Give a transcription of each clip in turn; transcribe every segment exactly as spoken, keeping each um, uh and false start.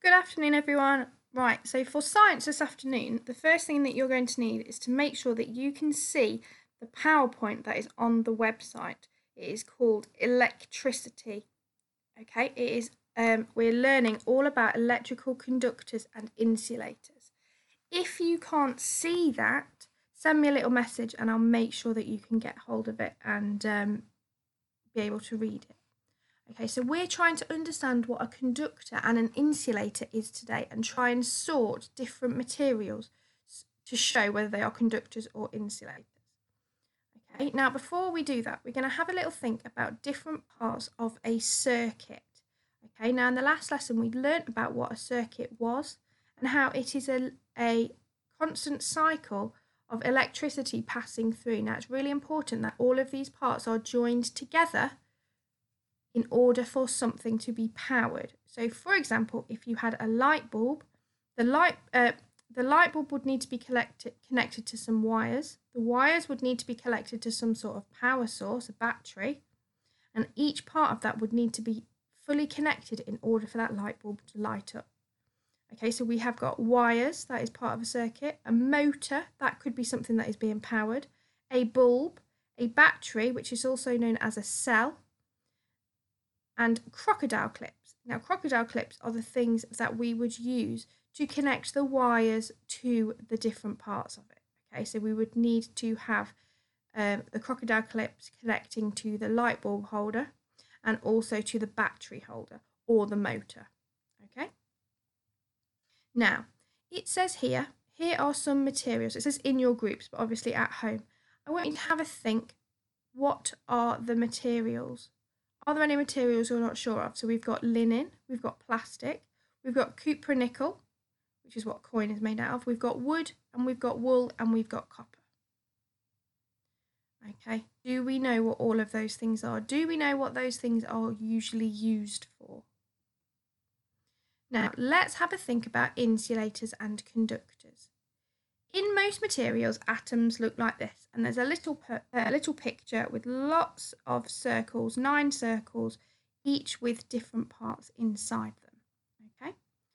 Good afternoon, everyone. Right, so for science this afternoon, the first thing that you're going to need is to make sure that you can see the PowerPoint that is on the website. It is called Electricity. Okay, it is. Um, we're learning all about electrical conductors and insulators. If you can't see that, send me a little message and I'll make sure that you can get hold of it and um, be able to read it. Okay, so we're trying to understand what a conductor and an insulator is today and try and sort different materials to show whether they are conductors or insulators. Okay, now before we do that, we're going to have a little think about different parts of a circuit. Okay, now in the last lesson we learnt about what a circuit was and how it is a, a constant cycle of electricity passing through. Now it's really important that all of these parts are joined together in order for something to be powered. So for example, if you had a light bulb, the light uh, the light bulb would need to be collected, connected to some wires. The wires would need to be connected to some sort of power source, a battery, and each part of that would need to be fully connected in order for that light bulb to light up. Okay, so we have got wires, that is part of a circuit, a motor, that could be something that is being powered, a bulb, a battery, which is also known as a cell, and crocodile clips. Now, crocodile clips are the things that we would use to connect the wires to the different parts of it. Okay, so we would need to have um, the crocodile clips connecting to the light bulb holder and also to the battery holder or the motor. Okay. Now, it says here, here are some materials. It says in your groups, but obviously at home. I want you to have a think, what are the materials? Are there any materials you're not sure of? So we've got linen, we've got plastic, we've got cupronickel, which is what coin is made out of, we've got wood, and we've got wool, and we've got copper. Okay, do we know what all of those things are? Do we know what those things are usually used for? Now, let's have a think about insulators and conductors. In most materials, atoms look like this, and there's a little per, a little picture with lots of circles, nine circles, each with different parts inside them. Okay.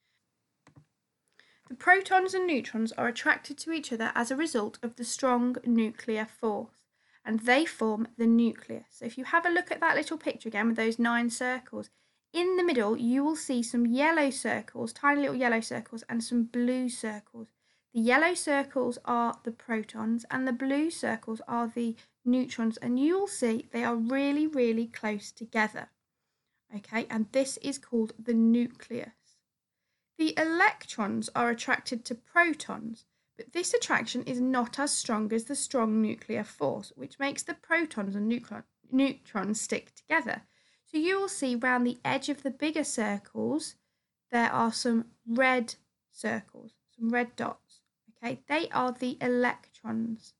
The protons and neutrons are attracted to each other as a result of the strong nuclear force, and they form the nucleus. So if you have a look at that little picture again with those nine circles, in the middle you will see some yellow circles, tiny little yellow circles, and some blue circles. The yellow circles are the protons and the blue circles are the neutrons, and you will see they are really, really close together. Okay, and this is called the nucleus. The electrons are attracted to protons, but this attraction is not as strong as the strong nuclear force, which makes the protons and neutron, neutrons stick together. So you will see around the edge of the bigger circles, there are some red circles, some red dots. Okay, they are the electrons.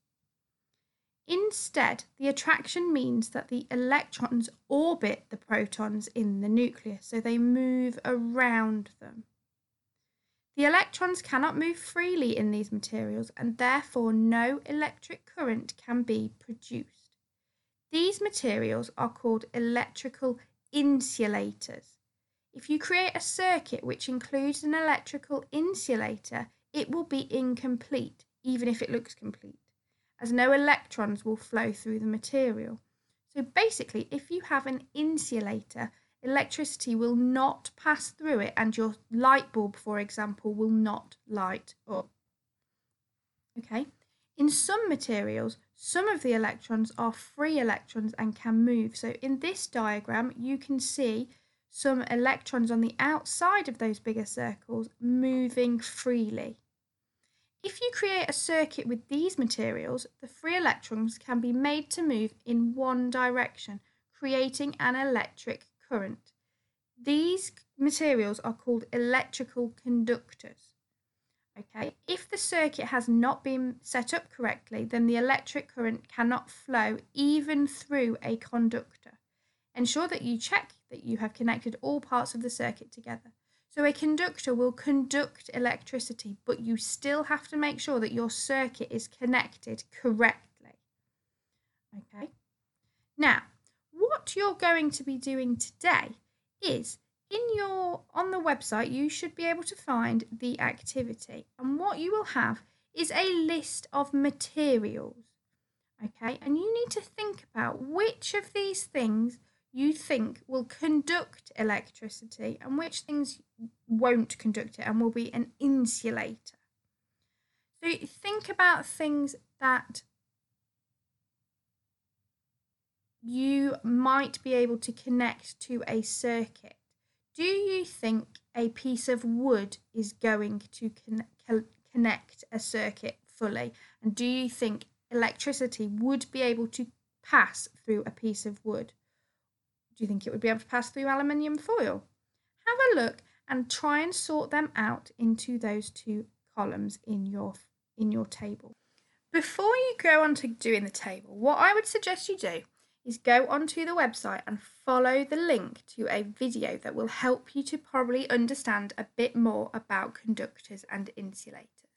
Instead, the attraction means that the electrons orbit the protons in the nucleus, so they move around them. The electrons cannot move freely in these materials, and therefore no electric current can be produced. These materials are called electrical insulators. If you create a circuit which includes an electrical insulator, it will be incomplete, even if it looks complete, as no electrons will flow through the material. So basically, if you have an insulator, electricity will not pass through it, and your light bulb, for example, will not light up. Okay. In some materials, some of the electrons are free electrons and can move. So in this diagram, you can see some electrons on the outside of those bigger circles moving freely. If you create a circuit with these materials, the free electrons can be made to move in one direction, creating an electric current. These materials are called electrical conductors. Okay, if the circuit has not been set up correctly, then the electric current cannot flow even through a conductor. Ensure that you check that you have connected all parts of the circuit together. So a conductor will conduct electricity, but you still have to make sure that your circuit is connected correctly. Okay. Now, what you're going to be doing today is in your on the website, you should be able to find the activity, and what you will have is a list of materials. Okay, and you need to think about which of these things you think will conduct electricity and which things won't conduct it and will be an insulator. So think about things that you might be able to connect to a circuit. Do you think a piece of wood is going to con- connect a circuit fully? And do you think electricity would be able to pass through a piece of wood? Do you think it would be able to pass through aluminium foil? Have a look and try and sort them out into those two columns in your in your table. Before you go on to doing the table, what I would suggest you do is go onto the website and follow the link to a video that will help you to probably understand a bit more about conductors and insulators.